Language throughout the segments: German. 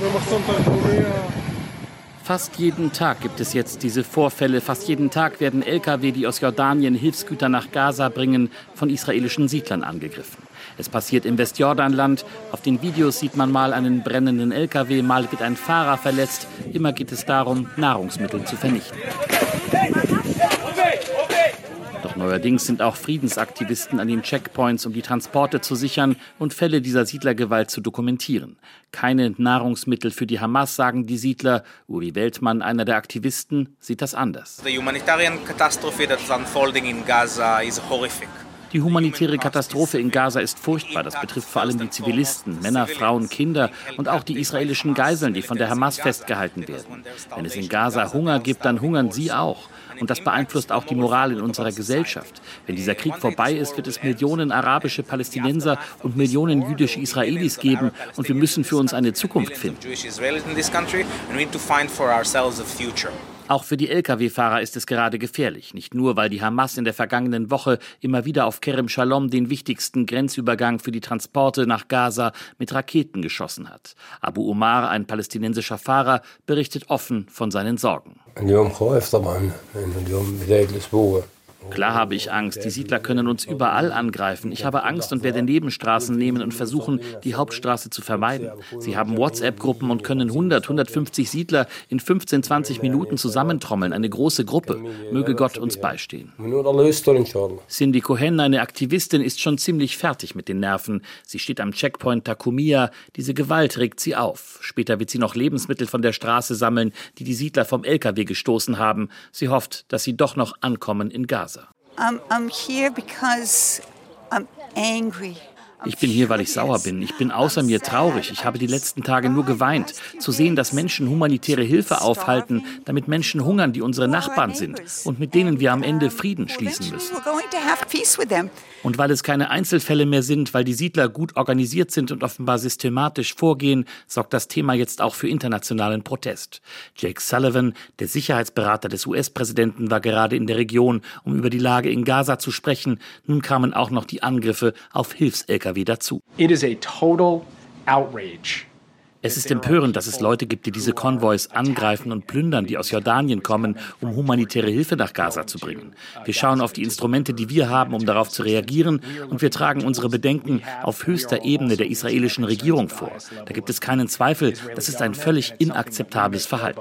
Fast jeden Tag gibt es jetzt diese Vorfälle. Fast jeden Tag werden Lkw, die aus Jordanien Hilfsgüter nach Gaza bringen, von israelischen Siedlern angegriffen. Es passiert im Westjordanland. Auf den Videos sieht man mal einen brennenden Lkw, mal wird ein Fahrer verletzt. Immer geht es darum, Nahrungsmittel zu vernichten. Doch neuerdings sind auch Friedensaktivisten an den Checkpoints, um die Transporte zu sichern und Fälle dieser Siedlergewalt zu dokumentieren. Keine Nahrungsmittel für die Hamas, sagen die Siedler. Uri Weltmann, einer der Aktivisten, sieht das anders. The humanitarian catastrophe that's unfolding in Gaza is horrific. Die humanitäre Katastrophe in Gaza ist furchtbar. Das betrifft vor allem die Zivilisten, Männer, Frauen, Kinder und auch die israelischen Geiseln, die von der Hamas festgehalten werden. Wenn es in Gaza Hunger gibt, dann hungern sie auch. Und das beeinflusst auch die Moral in unserer Gesellschaft. Wenn dieser Krieg vorbei ist, wird es Millionen arabische Palästinenser und Millionen jüdische Israelis geben. Und wir müssen für uns eine Zukunft finden. Auch für die Lkw-Fahrer ist es gerade gefährlich. Nicht nur, weil die Hamas in der vergangenen Woche immer wieder auf Kerem Shalom, den wichtigsten Grenzübergang für die Transporte nach Gaza, mit Raketen geschossen hat. Abu Omar, ein palästinensischer Fahrer, berichtet offen von seinen Sorgen. Klar habe ich Angst. Die Siedler können uns überall angreifen. Ich habe Angst und werde Nebenstraßen nehmen und versuchen, die Hauptstraße zu vermeiden. Sie haben WhatsApp-Gruppen und können 150 Siedler in 15, 20 Minuten zusammentrommeln. Eine große Gruppe. Möge Gott uns beistehen. Cindy Cohen, eine Aktivistin, ist schon ziemlich fertig mit den Nerven. Sie steht am Checkpoint Takumia. Diese Gewalt regt sie auf. Später wird sie noch Lebensmittel von der Straße sammeln, die die Siedler vom LKW gestoßen haben. Sie hofft, dass sie doch noch ankommen in Gaza. I'm here because I'm angry. Ich bin hier, weil ich sauer bin. Ich bin außer mir traurig. Ich habe die letzten Tage nur geweint. Zu sehen, dass Menschen humanitäre Hilfe aufhalten, damit Menschen hungern, die unsere Nachbarn sind und mit denen wir am Ende Frieden schließen müssen. Und weil es keine Einzelfälle mehr sind, weil die Siedler gut organisiert sind und offenbar systematisch vorgehen, sorgt das Thema jetzt auch für internationalen Protest. Jake Sullivan, der Sicherheitsberater des US-Präsidenten, war gerade in der Region, um über die Lage in Gaza zu sprechen. Nun kamen auch noch die Angriffe auf Hilfs-Lkw dazu. It is a total outrage. Es ist empörend, dass es Leute gibt, die diese Konvois angreifen und plündern, die aus Jordanien kommen, um humanitäre Hilfe nach Gaza zu bringen. Wir schauen auf die Instrumente, die wir haben, um darauf zu reagieren, und wir tragen unsere Bedenken auf höchster Ebene der israelischen Regierung vor. Da gibt es keinen Zweifel, das ist ein völlig inakzeptables Verhalten.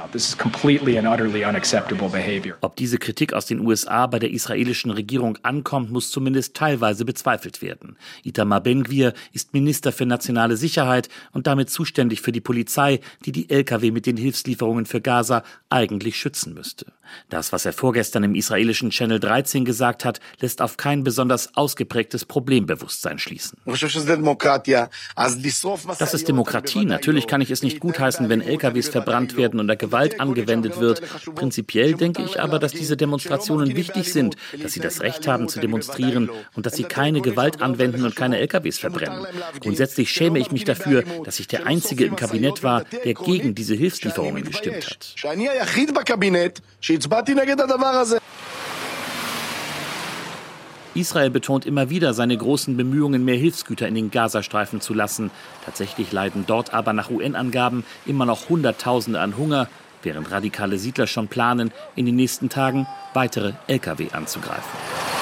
Ob diese Kritik aus den USA bei der israelischen Regierung ankommt, muss zumindest teilweise bezweifelt werden. Itamar Ben-Gvir ist Minister für nationale Sicherheit und damit zuständig für die Polizei, die die Lkw mit den Hilfslieferungen für Gaza eigentlich schützen müsste. Das, was er vorgestern im israelischen Channel 13 gesagt hat, lässt auf kein besonders ausgeprägtes Problembewusstsein schließen. Das ist Demokratie. Natürlich kann ich es nicht gutheißen, wenn Lkws verbrannt werden und da Gewalt angewendet wird. Prinzipiell denke ich aber, dass diese Demonstrationen wichtig sind, dass sie das Recht haben zu demonstrieren und dass sie keine Gewalt anwenden und keine Lkws verbrennen. Grundsätzlich schäme ich mich dafür, dass ich der Einzige im Kabinett war, der gegen diese Hilfslieferungen gestimmt hat. Israel betont immer wieder seine großen Bemühungen, mehr Hilfsgüter in den Gazastreifen zu lassen. Tatsächlich leiden dort aber nach UN-Angaben immer noch Hunderttausende an Hunger, während radikale Siedler schon planen, in den nächsten Tagen weitere Lkw anzugreifen.